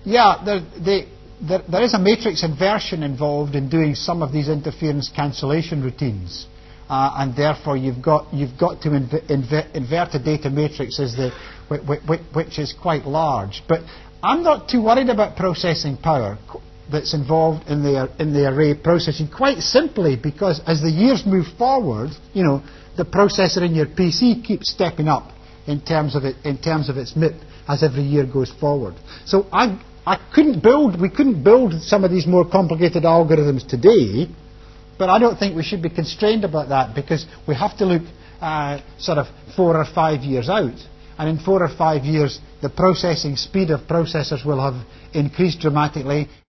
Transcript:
Yeah, there is a matrix inversion involved in doing some of these interference cancellation routines, and therefore you've got to invert a data matrix which is quite large. But I'm not too worried about processing power that's involved in the array processing, quite simply because as the years move forward, the processor in your PC keeps stepping up in terms of its MIP as every year goes forward. So we couldn't build some of these more complicated algorithms today, but I don't think we should be constrained about that, because we have to look sort of 4 or 5 years out. And in 4 or 5 years, the processing speed of processors will have increased dramatically.